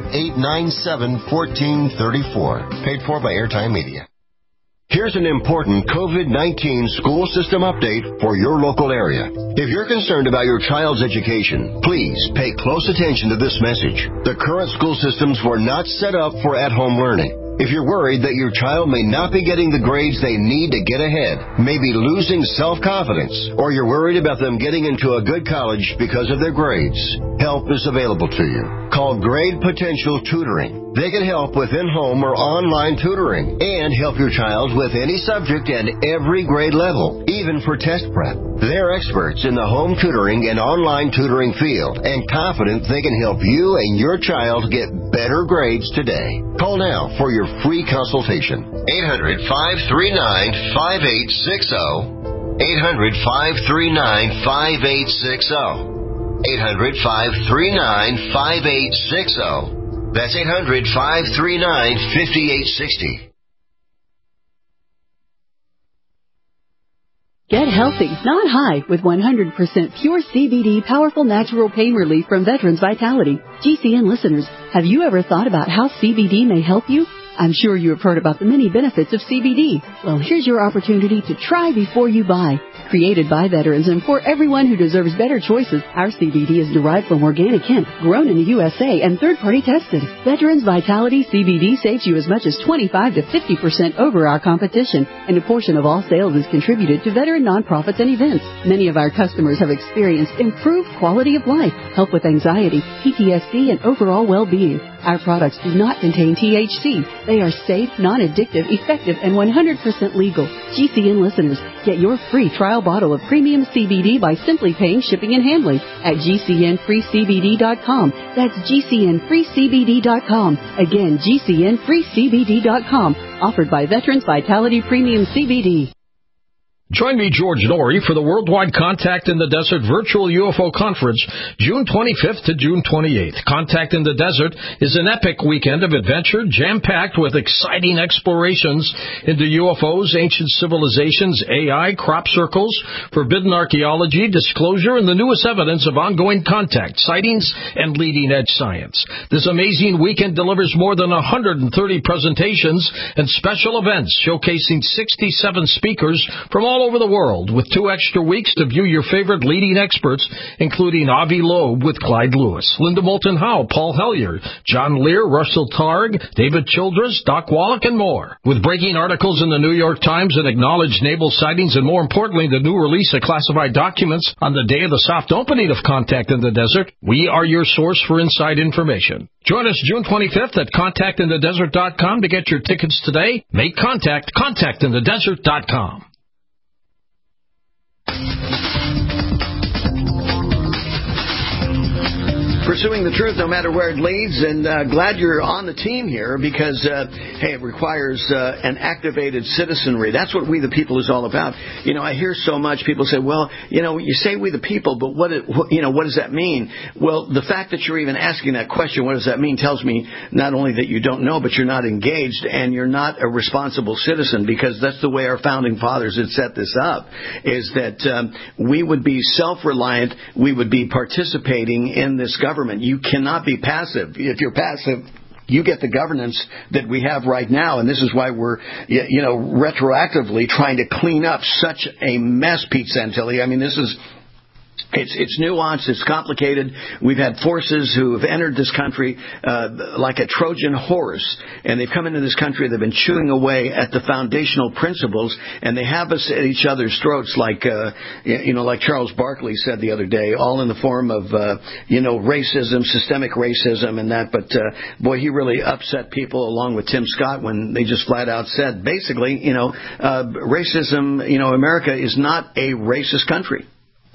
800-897-1434. Paid for by Airtime Media. Here's an important COVID-19 school system update for your local area. If you're concerned about your child's education, please pay close attention to this message. The current school systems were not set up for at-home learning. If you're worried that your child may not be getting the grades they need to get ahead, maybe losing self-confidence, or you're worried about them getting into a good college because of their grades, help is available to you. Call Grade Potential Tutoring. They can help with in-home or online tutoring and help your child with any subject and every grade level, even for test prep. They're experts in the home tutoring and online tutoring field and confident they can help you and your child get better grades today. Call now for your free consultation. 800-539-5860. 800-539-5860. 800-539-5860. That's 800-539-5860. Get healthy, not high, with 100% pure CBD powerful natural pain relief from Veterans Vitality. GCN listeners, have you ever thought about how CBD may help you? I'm sure you have heard about the many benefits of CBD. Well, here's your opportunity to try before you buy. Created by veterans and for everyone who deserves better choices, our CBD is derived from organic hemp, grown in the USA and third-party tested. Veterans Vitality CBD saves you as much as 25 to 50% over our competition, and a portion of all sales is contributed to veteran nonprofits and events. Many of our customers have experienced improved quality of life, help with anxiety, PTSD, and overall well-being. Our products do not contain THC. They are safe, non-addictive, effective, and 100% legal. GCN listeners, get your free trial bottle of premium CBD by simply paying shipping and handling at GCNFreeCBD.com. That's GCNFreeCBD.com. Again, GCNFreeCBD.com. Offered by Veterans Vitality Premium CBD. Join me, George Norrie, for the Worldwide Contact in the Desert Virtual UFO Conference, June 25th to June 28th. Contact in the Desert is an epic weekend of adventure, jam-packed with exciting explorations into UFOs, ancient civilizations, AI, crop circles, forbidden archaeology, disclosure, and the newest evidence of ongoing contact, sightings, and leading-edge science. This amazing weekend delivers more than 130 presentations and special events showcasing 67 speakers from all over the world, with 2 extra weeks to view your favorite leading experts, including Avi Loeb with Clyde Lewis, Linda Moulton Howe, Paul Hellyer, John Lear, Russell Targ, David Childress, Doc Wallach, and more. With breaking articles in the New York Times and acknowledged naval sightings, and more importantly, the new release of classified documents on the day of the soft opening of Contact in the Desert, we are your source for inside information. Join us June 25th at contactinthedesert.com to get your tickets today. Make contact, contactinthedesert.com. Pursuing the truth no matter where it leads, and glad you're on the team here because, hey, it requires an activated citizenry. That's what We the People is all about. You know, I hear so much people say, well, you know, you say We the People, but what does that mean? Well, the fact that you're even asking that question, what does that mean, tells me not only that you don't know, but you're not engaged and you're not a responsible citizen, because that's the way our founding fathers had set this up, is that we would be self-reliant, we would be participating in this government. You cannot be passive. If you're passive, you get the governance that we have right now, and this is why we're, you know, retroactively trying to clean up such a mess, Pete Santilli. I mean, this is... It's nuanced, it's complicated. We've had forces who have entered this country like a Trojan horse, and they've come into this country, they've been chewing away at the foundational principles, and they have us at each other's throats like, like Charles Barkley said the other day, all in the form of, racism, systemic racism and that. But, boy, he really upset people along with Tim Scott when they just flat out said, basically, racism, America is not a racist country.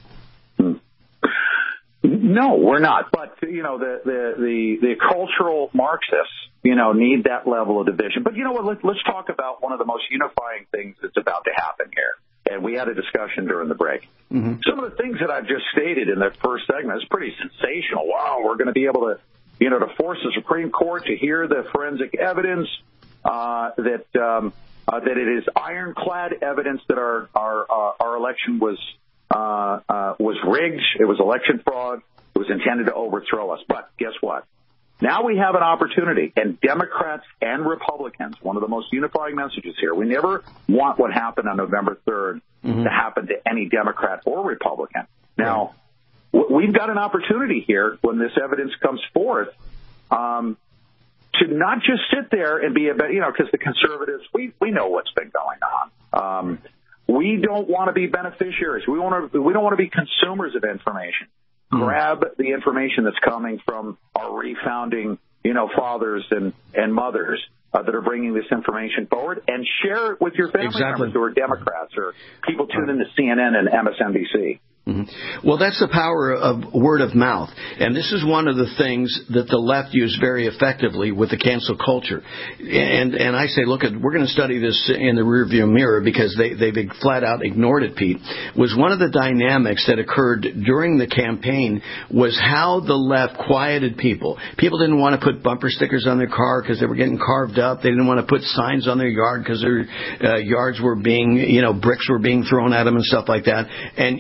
No, we're not. But, the cultural Marxists, need that level of division. But, let's talk about one of the most unifying things that's about to happen here. And we had a discussion during the break. Mm-hmm. Some of the things that I've just stated in the first segment is pretty sensational. Wow, we're going to be able to, to force the Supreme Court to hear the forensic evidence, that it is ironclad evidence that our election was rigged. It was election fraud. It was intended to overthrow us. But guess what? Now we have an opportunity, and Democrats and Republicans, one of the most unifying messages here, we never want what happened on November 3rd to happen to any Democrat or Republican. Now, we've got an opportunity here when this evidence comes forth to not just sit there and be because the conservatives, we know what's been going on. We don't want to be beneficiaries. We don't want to be consumers of information. Grab the information that's coming from our refounding, fathers and mothers that are bringing this information forward, and share it with your family members who are Democrats or people tuned into CNN and MSNBC. Mm-hmm. Well, that's the power of word of mouth. And this is one of the things that the left used very effectively with the cancel culture. And I say, look, we're going to study this in the rearview mirror because they've flat out ignored it, Pete. Was one of the dynamics that occurred during the campaign was how the left quieted people. People didn't want to put bumper stickers on their car because they were getting carved up. They didn't want to put signs on their yard because their yards were being, bricks were being thrown at them and stuff like that. And you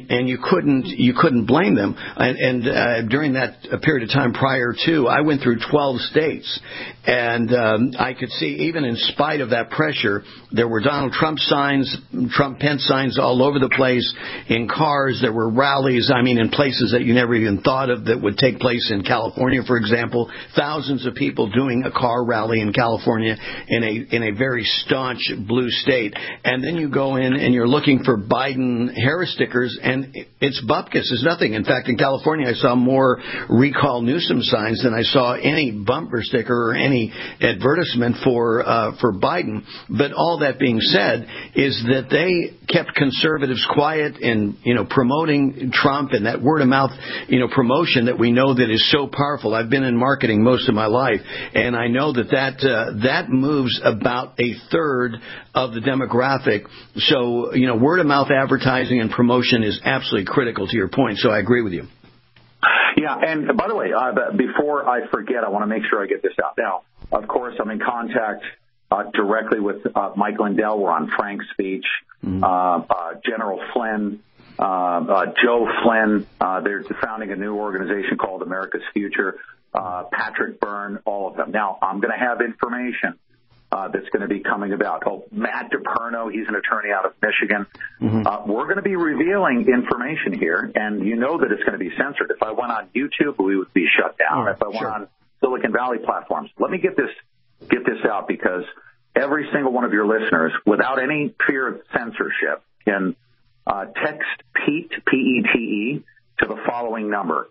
couldn't blame them. And during that period of time prior to, I went through 12 states, and I could see, even in spite of that pressure, there were Donald Trump signs, Trump-Pence signs all over the place, in cars. There were rallies, in places that you never even thought of that would take place in California, for example. Thousands of people doing a car rally in California in a very staunch blue state. And then you go in and you're looking for Biden-Harris stickers, and it's bupkis. It's nothing. In fact, in California, I saw more recall Newsom signs than I saw any bumper sticker or any advertisement for Biden. But all that being said is that they kept conservatives quiet in, promoting Trump, and that word-of-mouth, promotion that we know that is so powerful. I've been in marketing most of my life, and I know that moves about a third of the demographic. So, word-of-mouth advertising and promotion is absolutely critical to your point. So I agree with you. Yeah, and by the way, before I forget, I want to make sure I get this out. Now, of course, I'm in contact directly with Mike Lindell. We're on Frank's speech. General Flynn, Joe Flynn. They're founding a new organization called America's Future. Patrick Byrne, all of them. Now, I'm going to have information that's going to be coming about. Matt DePerno, he's an attorney out of Michigan. We're going to be revealing information here, and you know that it's going to be censored. If I went on YouTube, we would be shut down. If I went on Silicon Valley platforms. Let me get this out, because every single one of your listeners, without any fear of censorship, can text Pete, P-E-T-E, to the following number,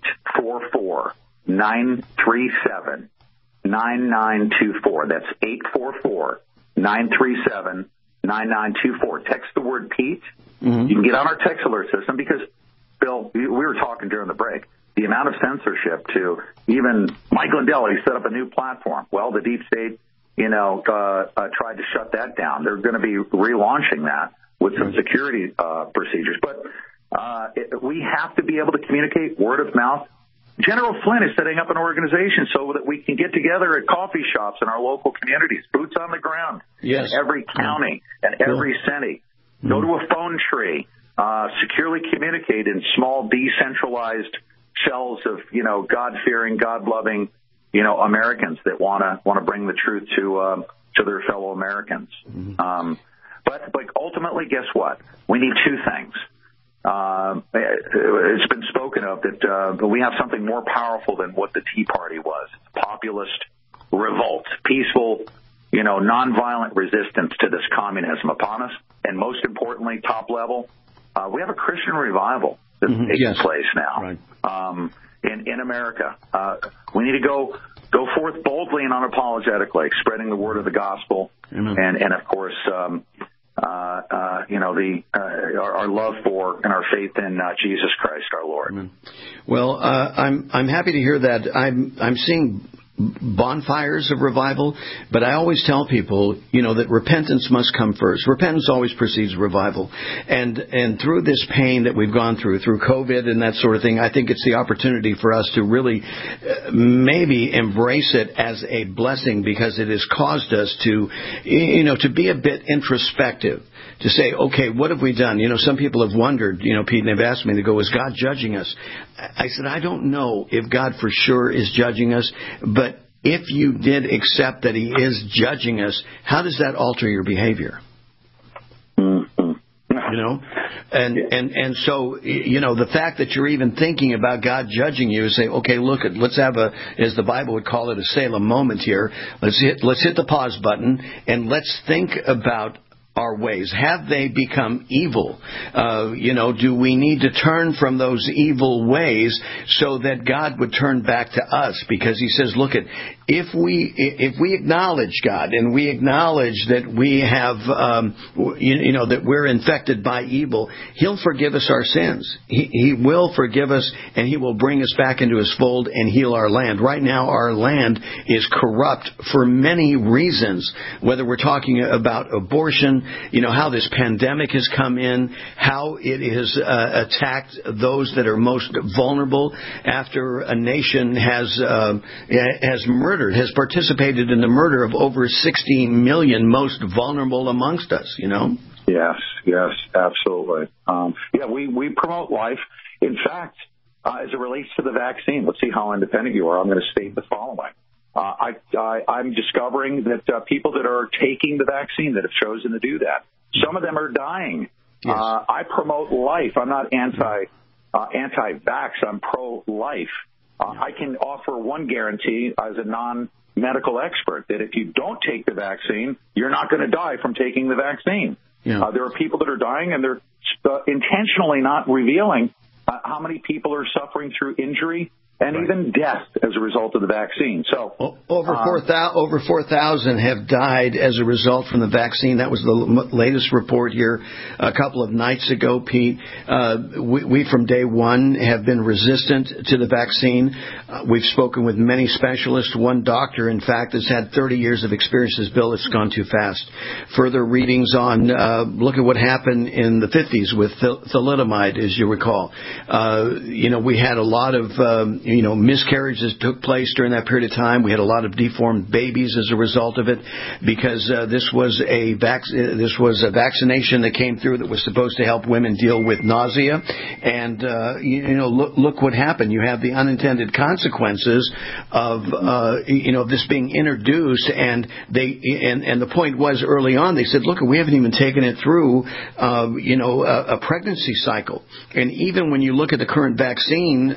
844-937-9924. That's 844-937-9924. Text the word Pete. You can get on our text alert system, because, Bill, we were talking during the break, the amount of censorship to even Mike Lindell, he set up a new platform. Well, the deep state, tried to shut that down. They're going to be relaunching that with some security procedures. But we have to be able to communicate word of mouth. General Flynn is setting up an organization so that we can get together at coffee shops in our local communities, boots on the ground, in every county and every city. Go to a phone tree, securely communicate in small, decentralized shells of, God-fearing, God-loving, Americans that want to bring the truth to their fellow Americans. But ultimately, guess what? We need two things. It's been spoken of that we have something more powerful than what the Tea Party was. Populist revolt, peaceful, nonviolent resistance to this communism upon us. And most importantly, top level, we have a Christian revival that's taking place now in America. We need to go forth boldly and unapologetically, spreading the word of the gospel, and of course, our love for and our faith in Jesus Christ, our Lord. Well, I'm happy to hear that. I'm seeing bonfires of revival, but I always tell people, that repentance must come first. Repentance always precedes revival. And through this pain that we've gone through COVID and that sort of thing, I think it's the opportunity for us to really maybe embrace it as a blessing, because it has caused us to, to be a bit introspective, to say, okay, what have we done? Some people have wondered, Pete, and they've asked me, they go, is God judging us? I said, I don't know if God for sure is judging us, but if you did accept that He is judging us, how does that alter your behavior? And so, the fact that you're even thinking about God judging you, say, okay, let's have as the Bible would call it, a Salem moment here. Let's hit the pause button, and let's think about our ways. Have they become evil? Do we need to turn from those evil ways so that God would turn back to us? Because He says, if we acknowledge God and we acknowledge that we have, that we're infected by evil, He'll forgive us our sins. He will forgive us, and He will bring us back into His fold and heal our land. Right now, our land is corrupt for many reasons, whether we're talking about abortion, how this pandemic has come in, how it has attacked those that are most vulnerable after a nation has participated in the murder of over 60 million most vulnerable amongst us, Yes, absolutely. We promote life. In fact, as it relates to the vaccine, let's see how independent you are. I'm going to state the following. I'm discovering that people that are taking the vaccine that have chosen to do that, some of them are dying. Yes. I promote life. I'm not anti-vax. I'm pro-life. I can offer one guarantee as a non-medical expert that if you don't take the vaccine, you're not going to die from taking the vaccine. Yeah. There are people that are dying, and they're intentionally not revealing how many people are suffering through injury and even death as a result of the vaccine. So over 4,000 have died as a result from the vaccine. That was the latest report here a couple of nights ago, Pete. We from day one have been resistant to the vaccine. We've spoken with many specialists. One doctor, in fact, has had 30 years of experience. Says, Bill, it's gone too fast. Further readings on, look at what happened in the 50s with thalidomide, as you recall. We had a lot of miscarriages took place during that period of time. We had a lot of deformed babies as a result of it, because this was a vaccination that came through that was supposed to help women deal with nausea. And look what happened. You have the unintended consequences of this being introduced. And the point was early on, they said, look, we haven't even taken it through a pregnancy cycle. And even when you look at the current vaccine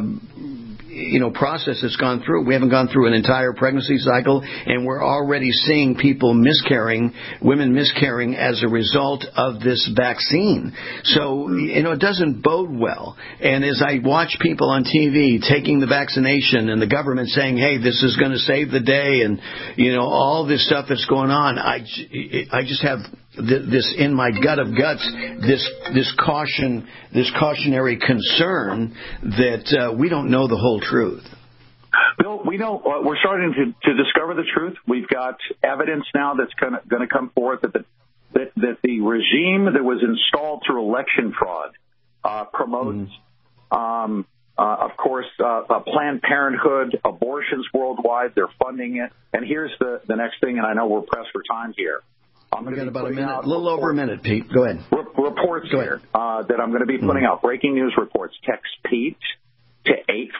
process that's gone through, we haven't gone through an entire pregnancy cycle, and we're already seeing people women miscarrying as a result of this vaccine. So, it doesn't bode well. And as I watch people on TV taking the vaccination and the government saying, hey, this is going to save the day, and, all this stuff that's going on, I just have this in my gut of guts, this cautionary concern that we don't know the whole truth. Bill, we know we're starting to discover the truth. We've got evidence now that's going to come forth that the regime that was installed through election fraud promotes, of course, Planned Parenthood, abortions worldwide. They're funding it. And here's the next thing, and I know we're pressed for time here. We've got about a little over a minute, Pete. Go ahead. Reports here that I'm going to be putting out. Breaking news reports. Text Pete to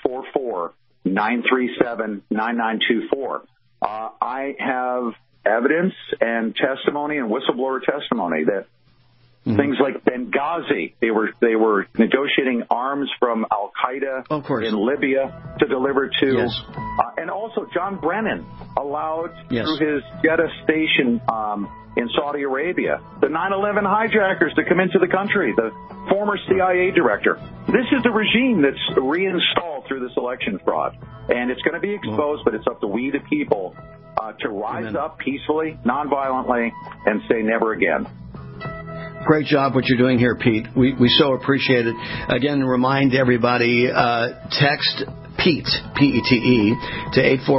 844-937-9924. I have evidence and testimony and whistleblower testimony that things like Benghazi, they were negotiating arms from Al-Qaeda in Libya to deliver to, and also John Brennan allowed through his Jeddah station in Saudi Arabia, the 9/11 hijackers to come into the country, the former CIA director. This is the regime that's reinstalled through this election fraud, and it's going to be exposed, but it's up to we, the people, to rise up peacefully, nonviolently, and say never again. Great job what you're doing here, Pete. We so appreciate it. Again, remind everybody, text Pete, P-E-T-E, to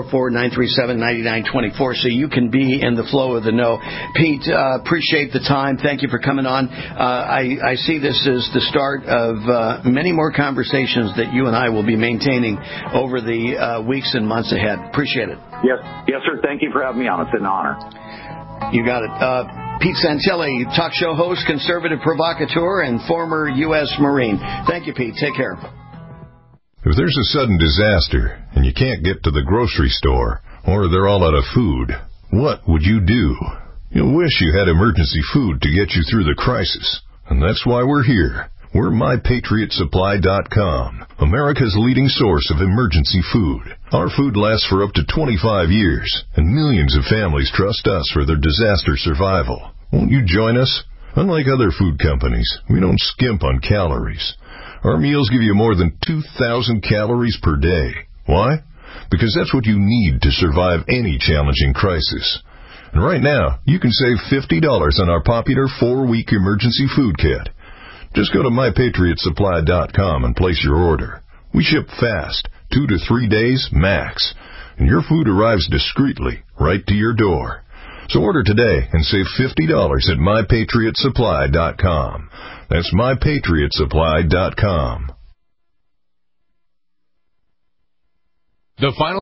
844-937-9924 so you can be in the flow of the know. Pete, appreciate the time. Thank you for coming on. I see this as the start of many more conversations that you and I will be maintaining over the weeks and months ahead. Appreciate it. Yes, sir. Thank you for having me on. It's an honor. You got it. Pete Santilli, talk show host, conservative provocateur, and former U.S. Marine. Thank you, Pete. Take care. If there's a sudden disaster and you can't get to the grocery store, or they're all out of food, what would you do? You'll wish you had emergency food to get you through the crisis. And that's why we're here. We're MyPatriotSupply.com, America's leading source of emergency food. Our food lasts for up to 25 years, and millions of families trust us for their disaster survival. Won't you join us? Unlike other food companies, we don't skimp on calories. Our meals give you more than 2,000 calories per day. Why? Because that's what you need to survive any challenging crisis. And right now, you can save $50 on our popular 4-week emergency food kit. Just go to MyPatriotSupply.com and place your order. We ship fast, 2 to 3 days max, and your food arrives discreetly right to your door. So order today and save $50 at MyPatriotSupply.com. That's MyPatriotSupply.com. The final